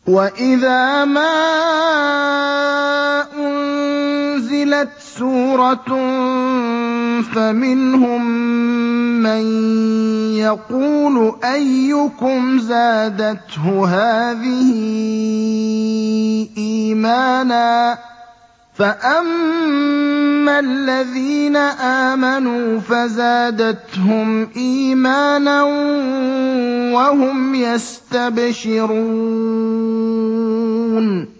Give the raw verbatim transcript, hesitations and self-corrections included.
وَإِذَا مَا أُنزِلَتْ سُورَةٌ فَمِنْهُم مَّن يَقُولُ أَيُّكُمْ زَادَتْهُ هَٰذِهِ إِيمَانًا ۚ فَأَمَّا الَّذِينَ آمَنُوا فَزَادَتْهُمْ إِيمَانًا وَهُمْ يَسْتَبْشِرُونَ